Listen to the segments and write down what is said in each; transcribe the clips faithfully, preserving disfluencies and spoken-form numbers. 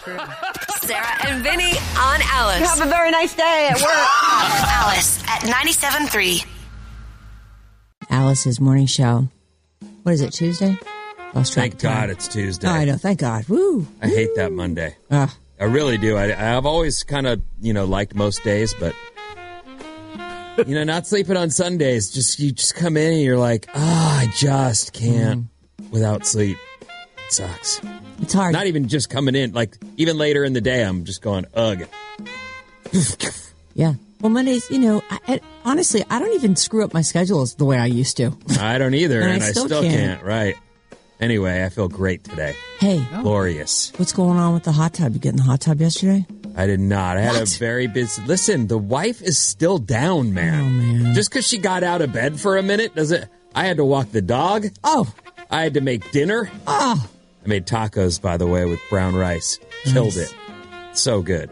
Sarah and Vinny on Alice. Have a very nice day at work. Alice at ninety-seven point three. Alice's morning show. What is it, Tuesday? Lost track Thank of time. God it's Tuesday. Oh, I know. Thank God. Woo. I hate that Monday. Uh, I really do. I, I've always kind of, you know, liked most days, but, you know, not sleeping on Sundays. Just you just come in and you're like, ah, oh, I just can't mm. without sleep. It sucks. It's hard. Not even just coming in. Like, even later in the day, I'm just going, ugh. Yeah. Well, Mondays, you know, I, I, honestly, I don't even screw up my schedules the way I used to. I don't either, and, and I still, I still can't. can't. Right. Anyway, I feel great today. Hey. Glorious. What's going on with the hot tub? You get in the hot tub yesterday? I did not. I had What? a very busy... Listen, the wife is still down, man. Oh, man. Just because she got out of bed for a minute doesn't... I had to walk the dog. Oh. I had to make dinner. Oh. I made tacos, by the way, with brown rice. Killed Nice. it. So good.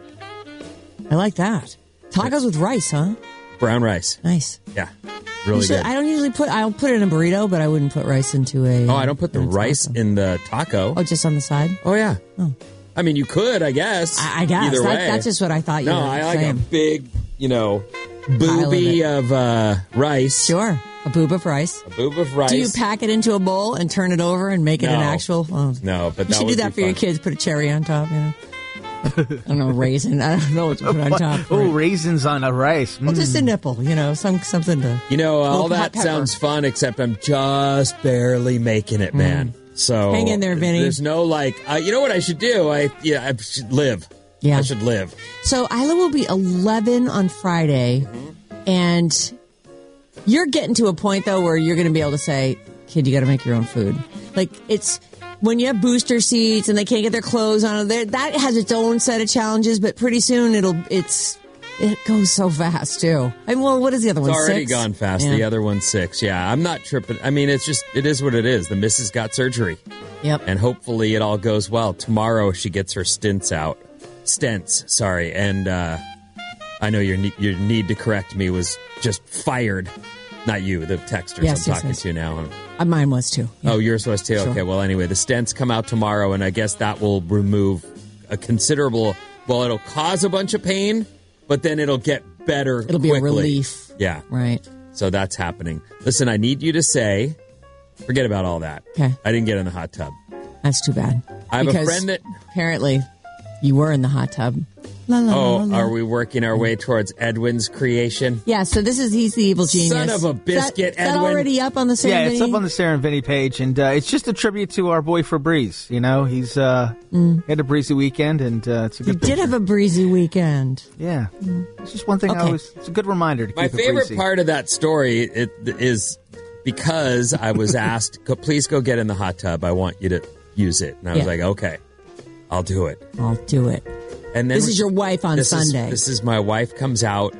I like that. Tacos with rice, huh? Brown rice. Nice. Yeah. Really Usually, good. I don't usually put, I'll put it in a burrito, but I wouldn't put rice into a... Oh, I don't put the in a rice taco. in the taco. Oh, just on the side? Oh, yeah. Oh. I mean, you could, I guess. I, I guess. Either That, way. that's just what I thought you No, were I like saying. a big, you know, Pile of boobie it. of, uh, rice. Sure. A boob of rice. A boob of rice. Do you pack it into a bowl and turn it over and make it an No. actual? Oh. No, but You that should do would that be for your fun. kids. Put a cherry on top, you know. I don't know, raisin. I don't know what to put on top. for Oh, it. raisins on a rice. Well, Mm. just a nipple, you know, some something to. You know, all Little hot that pepper. sounds fun, except I'm just barely making it, man. So Hang in there, Vinny. There's no like, uh, you know what I should do? I yeah, I should live. Yeah. I should live. So Isla will be eleven on Friday, and you're getting to a point though where you're going to be able to say, "Kid, you got to make your own food." Like it's. When you have booster seats and they can't get their clothes on, there that has its own set of challenges. But pretty soon it'll it's it goes so fast too. I mean, well, what is the other It's one? already Six? gone fast. Yeah. The other one's six. Yeah, I'm not tripping. I mean, it's just it is what it is. The missus got surgery, Yep. and hopefully it all goes well. Tomorrow she gets her stints out. Stents, sorry. And uh, I know your ne- your need to correct me was just fired. Not you, the texters Yes, I'm yes, talking yes. to now. Uh, mine was too. Yeah. Oh, yours was too? Sure. Okay, well, anyway, the stents come out tomorrow, and I guess that will remove a considerable... Well, it'll cause a bunch of pain, but then it'll get better It'll be a quickly. relief. Yeah. Right. So that's happening. Listen, I need you to say... Forget about all that. Okay. I didn't get in the hot tub. That's too bad. I have a Because friend that... apparently you were in the hot tub. La, la, la, Oh, la. are we working our way towards Edwin's creation? Yeah, so this is he's the evil genius. Son of a Is that- biscuit, is that Edwin. already up on the Sarah Yeah, it's Vinny? up on the Sarah and Vinny page, and uh, it's just a tribute to our boy Febreze. You know, he's uh, he had a breezy weekend, and uh, it's a You good. did picture. have a breezy weekend. Yeah, it's just one thing. I Okay. always, it's a good reminder to My keep it favorite breezy. part of that story it, is because I was asked, go, please go get in the hot tub. I want you to use it. And I was Yeah. like, okay, I'll do it. I'll do it. And then This is your wife on this is- Sunday. this is my wife comes out,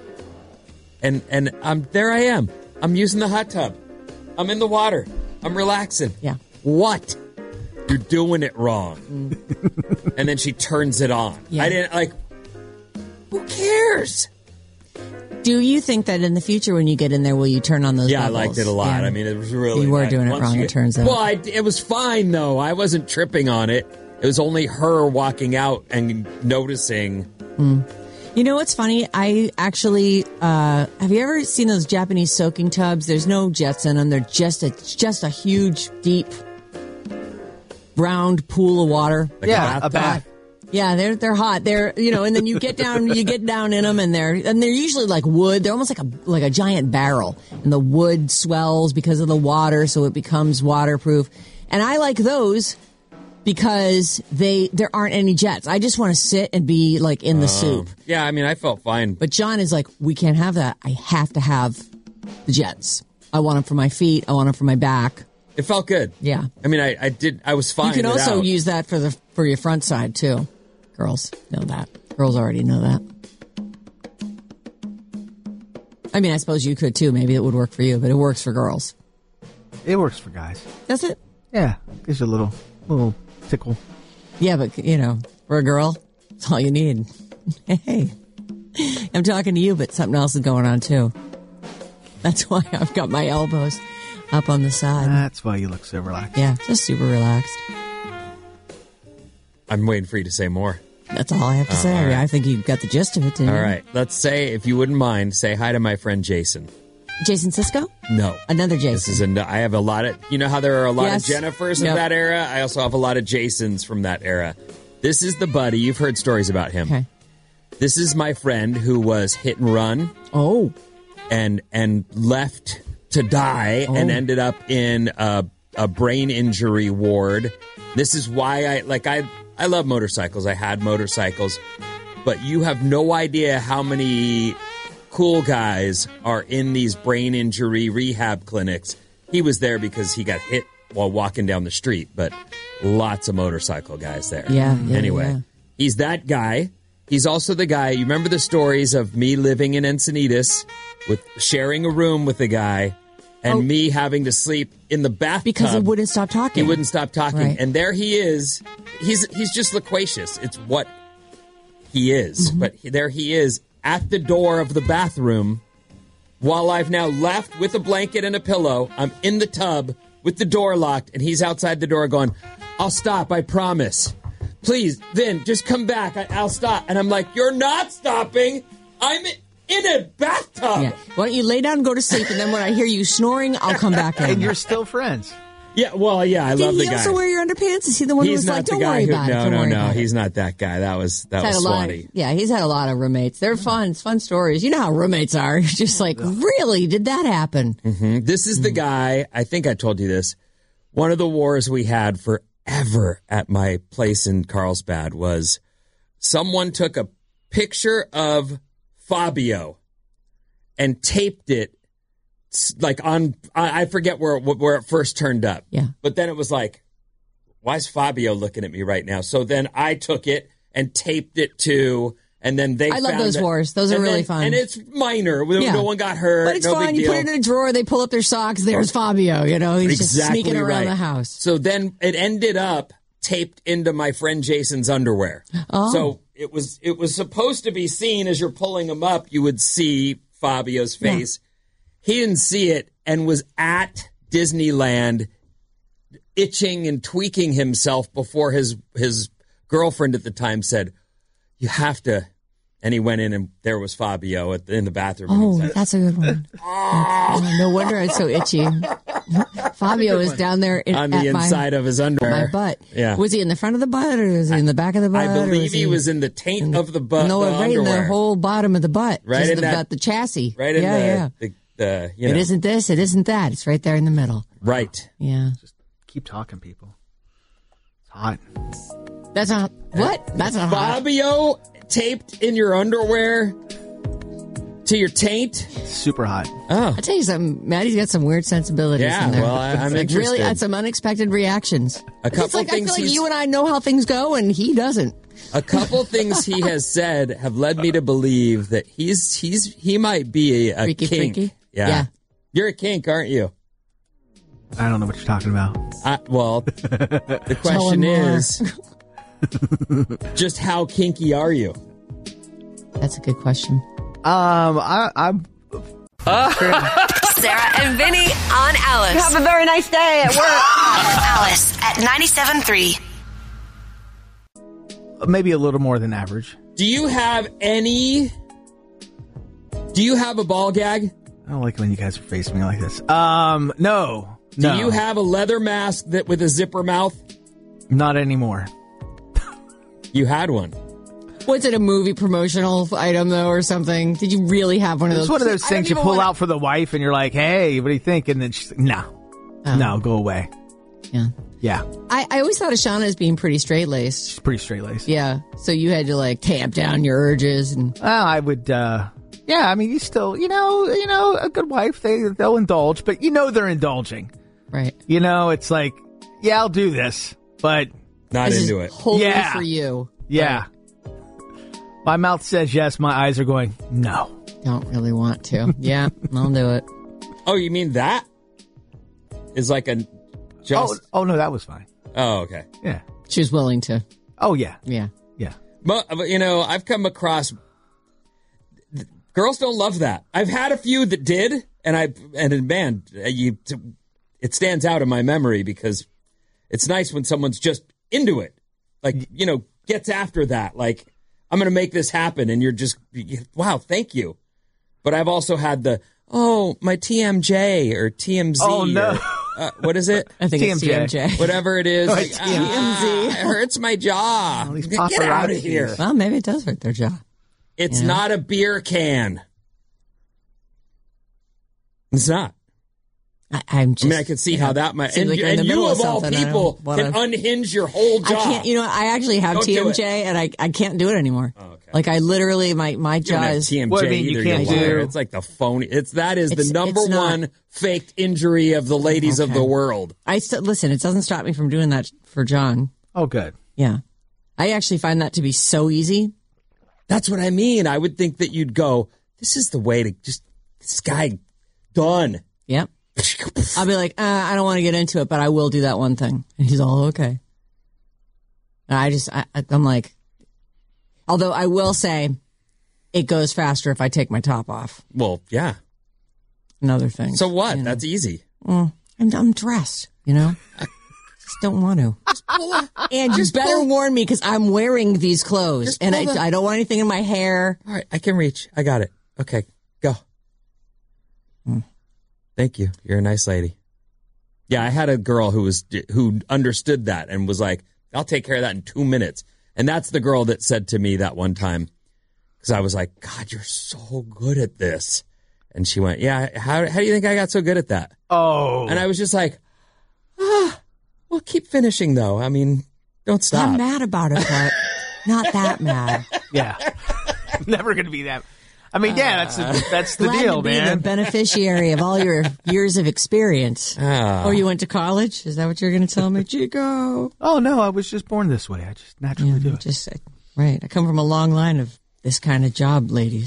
and and I'm there. I am. I'm using the hot tub. I'm in the water. I'm relaxing. Yeah. What? You're doing it wrong. And then she turns it on. Yeah. I didn't like. Who cares? Do you think that in the future when you get in there, will you turn on those Yeah, bubbles? I liked it a lot. Yeah. I mean, it was really... You were I- doing it once wrong, you- it turns out. Well, I, it was fine, though. I wasn't tripping on it. It was only her walking out and noticing. You know what's funny? I actually uh, have you ever seen those Japanese soaking tubs? There's no jets in them. They're just a just a huge, deep, round pool of water. Like Yeah, a a bath. Yeah, they're they're hot. They're you know, and then you get down, you get down in them, and they're and they're usually like wood. They're almost like a like a giant barrel, and the wood swells because of the water, so it becomes waterproof. And I like those because they there aren't any jets. I just want to sit and be like in the soup. Yeah, I mean, I felt fine. But John is like, we can't have that. I have to have the jets. I want them for my feet. I want them for my back. It felt good. Yeah. I mean, I, I did. I was fine. You can also without. use that for the for your front side too. Girls know that. Girls already know that. I mean, I suppose you could too. Maybe it would work for you, but it works for girls. It works for guys. Does it? Yeah, gives you a little, little tickle. Yeah, but you know, for a girl, it's all you need. Hey, I'm talking to you, but something else is going on too. That's why I've got my elbows up on the side. That's why you look so relaxed. Yeah, just super relaxed. I'm waiting for you to say more. That's all I have to Oh, say. all right. I think you got the gist of it, didn't All you? right. Let's say, if you wouldn't mind, say hi to my friend Jason. Jason Sisko? No. Another Jason. This is a, I have a lot of, you know how there are a lot Yes. of Jennifers Yep. of that era? I also have a lot of Jasons from that era. This is the buddy. You've heard stories about him. Okay. This is my friend who was hit and run Oh. and and left to die Oh. and ended up in a, a brain injury ward. This is why I, like, I, I love motorcycles. I had motorcycles. But you have no idea how many cool guys are in these brain injury rehab clinics. He was there because he got hit while walking down the street, but lots of motorcycle guys there. Yeah, yeah, Anyway, yeah. he's that guy. He's also the guy. You remember the stories of me living in Encinitas with sharing a room with a guy and Oh. me having to sleep in the bathtub Because he wouldn't stop talking. He wouldn't stop talking. Right. And there he is. He's he's just loquacious. It's what he is. Mm-hmm. But there he is at the door of the bathroom while I've now left with a blanket and a pillow. I'm in the tub with the door locked, and he's outside the door going, I'll stop, I promise. Please, Vin, just come back. I, I'll stop. And I'm like, you're not stopping. I'm in a bathtub. Yeah. Why don't you lay down and go to sleep, and then when I hear you snoring, I'll come back in. And you're still friends. Yeah, well, yeah, I Did love the he guy. also wear your underpants? Is he the one who He's was not like, the don't guy worry who. about it. No, Don't no, worry no. about it." He's not that guy. That was that He's was had a lot Swanee. of, yeah, he's had a lot of roommates. They're fun. It's fun stories. You know how roommates are. You're just like, really? Did that happen? Mm-hmm. This is the guy. I think I told you this. One of the wars we had forever at my place in Carlsbad was someone took a picture of Fabio and taped it s- like on. I I forget where it- where it first turned up. Yeah. But then it was like, why is Fabio looking at me right now? So then I took it and taped it to, and then they I love found those it- wars. Those are and really then- fun. And it's minor. No Yeah. one got hurt. But it's no fun. big You deal. put it in a drawer. They pull up their socks. There's Fabio. You know, he's Exactly just sneaking around right. the house. So then it ended up taped into my friend Jason's underwear. Oh. So it was it was supposed to be seen as you're pulling him up. You would see Fabio's face. He didn't see it and was at Disneyland itching and tweaking himself before his his girlfriend at the time said, "You have to." And he went in, and there was Fabio at the, in the bathroom. And he Oh, said, that's a good one. Oh, no wonder it's so itchy. Fabio is down there in, on the at my, inside of his underwear. my butt. Yeah. Was he in the front of the butt, or was he in the back of the butt? I or believe was he was in the taint of the butt. No, the right in the underwear. whole bottom of the butt. Right Just in the, that- butt, the chassis. Right in yeah, the, yeah. the, the you know. It isn't this. It isn't that. It's right there in the middle. Right. Yeah. Keep talking, people. It's hot. That's not what? That's not hot. Fabio taped in your underwear to your taint. It's super hot. Oh, I tell you something, Maddie's got some weird sensibilities Yeah, in there. well, I- I'm Like, interested. really had some unexpected reactions. A It's couple like, things I feel like he's- you and I know how things go, and he doesn't. a couple things he has said have led me to believe that he's he's he might be a, a Freaky, kink. freaky? Yeah. Yeah. You're a kink, aren't you? I don't know what you're talking about. I, well, the Tell question him more. is, just how kinky are you? That's a good question. Um, I, I'm Sarah and Vinny on Alice. Have a very nice day at work. Alice at ninety-seven point three. maybe a little more than average. Do you have any? Do you have a ball gag? I don't like when you guys are facing me like this. Um, no, Do no, you have a leather mask that with a zipper mouth? not anymore. You had one. Was it a movie promotional item, though, or something? Did you really have one of those? It's one of those I don't things you even pull wanna- out for the wife, and you're like, "Hey, what do you think?" And then she's like, "No, Oh. no, go away." Yeah. Yeah, I, I always thought of Shauna as being pretty straight-laced. she's pretty straight laced. Yeah. So you had to, like, tamp down your urges and... Well, I would. uh Yeah, I mean, you still, you know, you know, a good wife, they they'll indulge, but you know they're indulging. Right. You know, it's like, yeah, I'll do this, but Not This into is it. wholly Yeah. for you. yeah, my mouth says yes, my eyes are going no. Don't really want to. Yeah, I'll do it. Oh, you mean that? Is like a Oh, just. oh no, that was fine. Oh, okay. Yeah. She was willing to. Oh yeah, Yeah. yeah. But but, you know, I've come across girls don't love that. I've had a few that did, and I and man, you it stands out in my memory because it's nice when someone's just into it. like, you know, gets after that. Like, I'm going to make this happen. And you're just, wow, thank you. But I've also had the, oh, my T M J or T M Z. Oh, no. Or, uh, what is it? I think T M J. it's T M J. Whatever it is. Oh, Like, it's ah, T M Z. it hurts my jaw. All these Get out of paparazzis. here. Well, maybe it does hurt their jaw. It's Yeah. not a beer can. It's not. I, I'm just. I mean, I can see how that might. seems And, like you're in and the middle you, of of all something. I people, don't wanna- can unhinge your whole jaw. I can't. You know, what? I actually have Don't do T M J, and I, I can't do it anymore. Oh, okay. Like I literally, my my You don't jaw have is. T M J What do you mean you either, can't liar. do- It's like the phony. It's that is It's- the number it's not- one faked injury of the ladies of Okay. the world. I still listen. It doesn't stop me from doing that for John. Oh, good. Yeah, I actually find that to be so easy. That's what I mean. I would think that you'd go, this is the way to just, this guy, done. Yep. I'll be like, uh, I don't want to get into it, but I will do that one thing. And he's all okay. And I just, I, I'm like, although I will say, it goes faster if I take my top off. Well, yeah. Another thing. So what? You know. That's easy. I'm, I'm dressed, you know? Just don't want to. And you better pull- warn me because I'm wearing these clothes Just and pull I, the- I don't want anything in my hair. All right, I can reach. I got it. Okay, go. Hmm. Thank you. You're a nice lady. Yeah, I had a girl who was who understood that and was like, "I'll take care of that in two minutes." And that's the girl that said to me that one time, because I was like, "God, you're so good at this," and she went, "Yeah. How how do you think I got so good at that?" Oh. And I was just like, "Ah, well, keep finishing though. I mean, don't stop." I'm mad about it, but not that mad. Yeah. Never going to be that. I mean, yeah, that's the, that's the Glad deal, to be man. the beneficiary of all your years of experience. Ah. Oh, you went to college? Is that what you're going to tell me, Chico? Oh, no, I was just born this way. I just naturally do it. Just right. I come from a long line of this kind of job, ladies.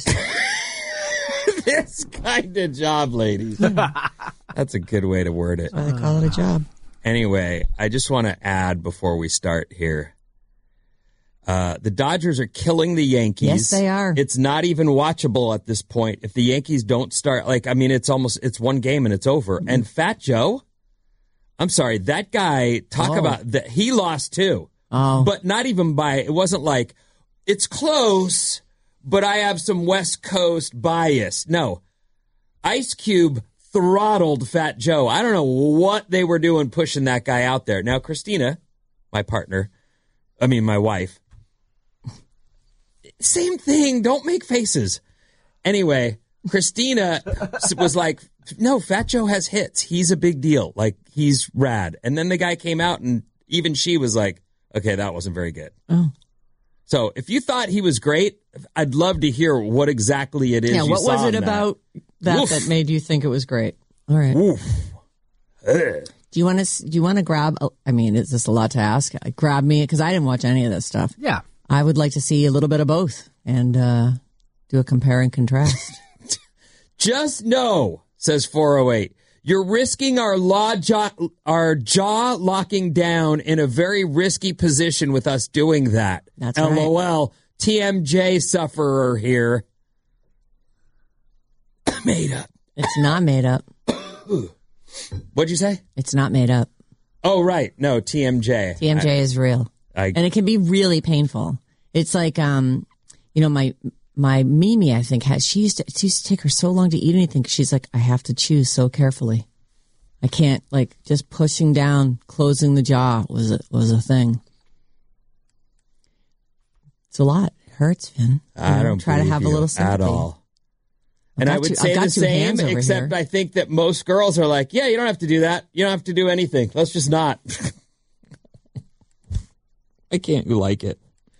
This kind of job, ladies. That's a good way to word it. Why they call it a job. Anyway, I just want to add before we start here. Uh, the Dodgers are killing the Yankees. Yes, they are. It's not even watchable at this point. If the Yankees don't start, like, I mean, it's almost, it's one game and it's over. Mm-hmm. And Fat Joe, I'm sorry, that guy, talk Oh. about that. He lost too. Oh. But not even by, it wasn't like, it's close, but I have some West Coast bias. No. Ice Cube throttled Fat Joe. I don't know what they were doing pushing that guy out there. Now, Christina, my partner, I mean, my wife, same thing. Don't make faces. Anyway, Christina was like, no, Fat Joe has hits. He's a big deal. Like, he's rad. And then the guy came out and even she was like, okay, that wasn't very good. Oh. So if you thought he was great, I'd love to hear what exactly it is Yeah, you what saw was it in that. about that Oof. that made you think it was great? All right. Oof. Ugh. Do you want to? Do you want to grab? I mean, is this a lot to ask? Grab me because I didn't watch any of this stuff. Yeah. I would like to see a little bit of both and uh, do a compare and contrast. Just know, says four oh eight, you're risking our law jaw, our jaw locking down in a very risky position with us doing that. That's LOL. T M J sufferer here. Made up. It's not made up. What'd you say? It's not made up. Oh, right. No, T M J. T M J is real. I, And it can be really painful. It's like, um, you know, my my Mimi, I think, has she used to it used to take her so long to eat anything. 'Cause she's like, I have to chew so carefully. I can't like just pushing down, closing the jaw was a, was a thing. It's a lot. It hurts, Finn. You I know, don't try to believe have a you little sympathy. at all. I've And I got would two- say I've got the two same, hands over except here. I think that most girls are like, yeah, you don't have to do that. You don't have to do anything. Let's just not. I can't like it.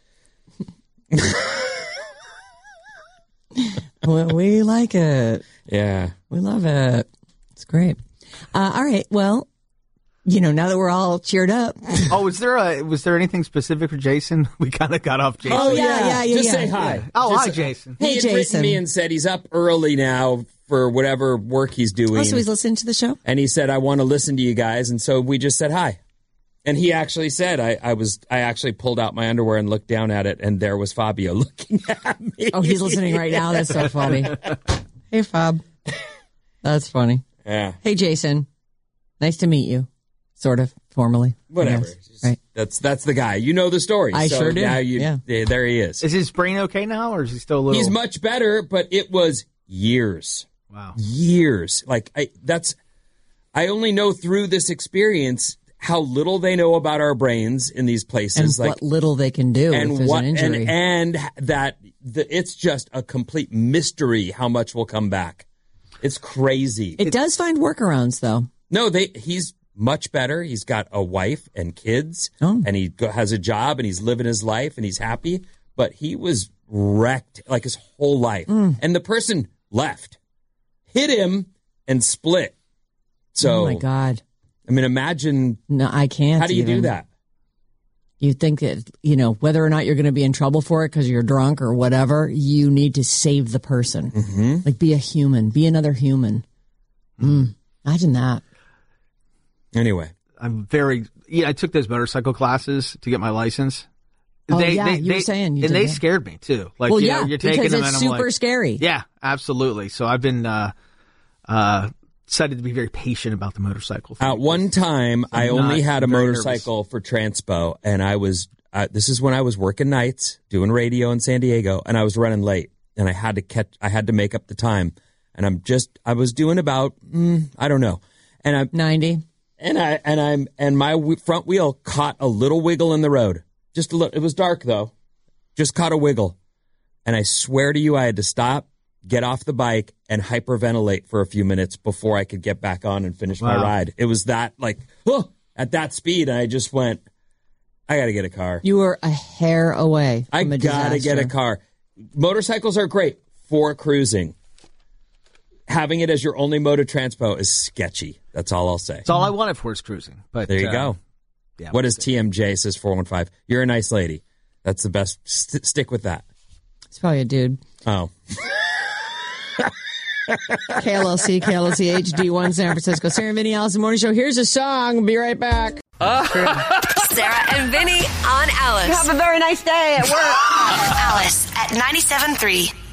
Well, we like it. Yeah. We love it. It's great. Uh, all right. Well, you know, now that we're all cheered up. Oh, was there a was there anything specific for Jason? We kind of got off Jason. Oh, yeah, yeah, yeah, Just yeah. say hi. Oh, Just hi, say- Jason. Hey, he had Jason. written me and said he's up early now for whatever work he's doing. Oh, so he's listening to the show? And he said, I want to listen to you guys. And so we just said hi. And he actually said, I, I was, I actually pulled out my underwear and looked down at it, and there was Fabio looking at me. Oh, he's listening right now. That's so funny. Hey, Fab. That's funny. Yeah. Hey, Jason. Nice to meet you. Sort of, formally. I Whatever. guess. Just Right. That's that's the guy. You know the story. I so sure do. Now you, Yeah. yeah, there he is. Is his brain okay now, or is he still a little? He's much better, but it was years. Wow. Years. Like I that's I only know through this experience how little they know about our brains in these places. And like what little they can do and if there's what an injury. and, and that the, it's just a complete mystery how much will come back. It's crazy. it does find workarounds, though. No, they he's much better. He's got a wife and kids, Oh. and he go, has a job, and he's living his life, and he's happy. But he was wrecked like his whole life, Mm. and the person left, hit him, and split. So, Oh, my God. I mean, imagine No, I can't. how do you even. do that? You think that, you know, whether or not you're going to be in trouble for it because you're drunk or whatever, you need to save the person. Mm-hmm. Like, be a human. Be another human. Mm. Imagine that. Anyway, I'm very. Yeah, I took those motorcycle classes to get my license. Oh, yeah, you were saying you and did they that. scared me too. Like, Well, you yeah, know, you're taking because them, it's and I'm super like, scary. Yeah, absolutely. So I've been uh, uh, decided to be very patient about the motorcycle thing. at one time, I I'm only not had a very motorcycle for transpo, and I was. Uh, this is when I was working nights, doing radio in San Diego, and I was running late, and I had to catch. I had to make up the time, and I'm just. I was doing about. Mm, I don't know, and I. ninety. And I and I'm and my w- front wheel caught a little wiggle in the road. Just a little. It was dark though. Just caught a wiggle, and I swear to you, I had to stop, get off the bike, and hyperventilate for a few minutes before I could get back on and finish my Wow. ride. It was that like oh, at that speed, and I just went. I got to get a car. You were a hair away I from a got to get a disaster. car. Motorcycles are great for cruising. Having it as your only mode of transpo is sketchy. That's all I'll say. That's all I wanted for is cruising. But There you uh, go. Yeah, What we'll is see. T M J, says four one five. You're a nice lady. That's the best. St- stick with that. It's probably a dude. Oh. K L L C, K L L C H D one San Francisco. Sarah and Vinny, Allison Morning Show. Here's a song. Be right back. Sarah and Vinny on Alice. Have a very nice day at work. Alice at ninety-seven point three.